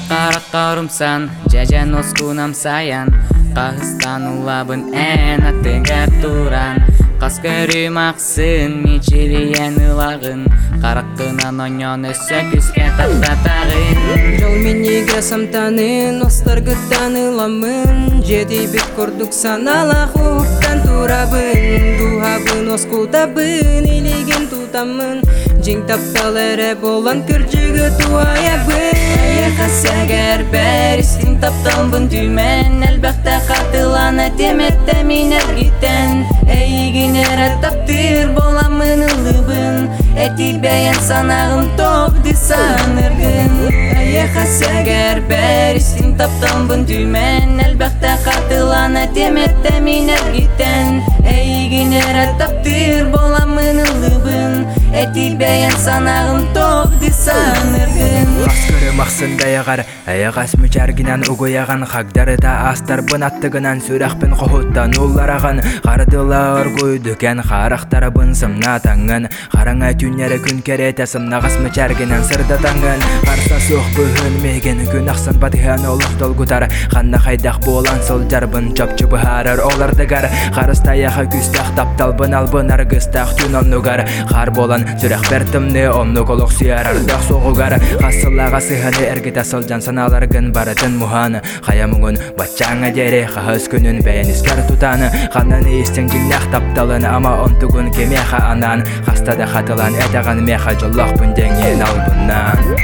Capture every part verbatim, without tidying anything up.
Каракка урумсан, жажан оскунам саян. Кагыстан улабын ән аттыгар туран. Кас көрүм аксын, мичириен ылагын. Караккынан оньон өссө күскә таттатагын. Жол менеге самтанын, остаргыттан ыламын. Жеди бит кордук санала хуптан турабын. Духабын оскутабын, илеген тутамын. Жиң таптал эре болан күрчүгө туаябын. Аяка сәгәр бәрістің тапталбын түмен. Әлбәқті қатылана теметті минер гитен. Әйгінер таптыр боламын ылыбын. Әти бәйен санағым тоқды саныргын. Аяка сәгәр бәрістің тапталбын түмен. Әлбәқті қатылана теметті минер гитен. Әйгінер таптыр боламын ылыбын. Әти бәйен санағым тоқды саныргын. Мақсын даяғар, аяғас мүчәргінен ұғыяған қағдары да астар бұн аттығынан сүрәқпен қоғыттан ұллараған қардылар көйдікен қарақтары бұн сымна таңын қараңа түнері күн кереті сымнағас мүчәргінен сырда таңын қарса соқ бұғын меген күн ақсын батыған олық долгутар қанна қайдақ болан сылдар бұн чөпчі бұхарыр олардығар қарыстаяға күстақ таптал бұн албын арғыстақ түн оннығар қар болан сүрәқ бәртімні оннық олық сүйар ардақ соғығар қасылаға сыханы әргіта сылжан саналарғын баратын мұханы қаямыңын батчаңа дере қағыз күнін бәйін іскер тұтаны қанын естің жіңнақ тапталын ама онтығын кемеха анан қастада қатылан әтаған меха жоллақ бүнденген албыннан.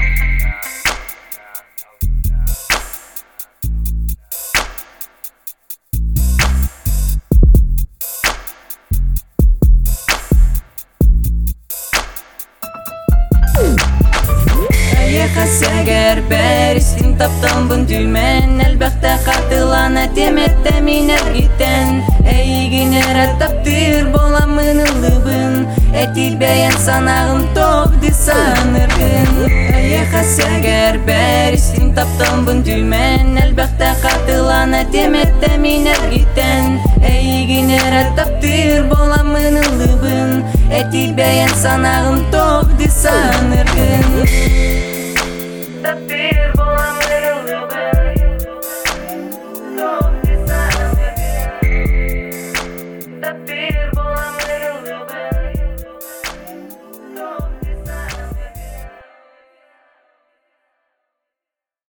Аяка сәгәр бәрістің тапталбын түмен. Әлбәқті қатылана теметті минер гитен. Әйгінер таптыр боламын ылыбын. Әти бәйен санағым тоқды саныргын. Аяка сәгәр бәрістің тапталбын түмен. Әлбәқті қатылана теметті минер гитен. Әйгінер таптыр боламын ылыбын. Әти бәйен санағым тоқды саныргын.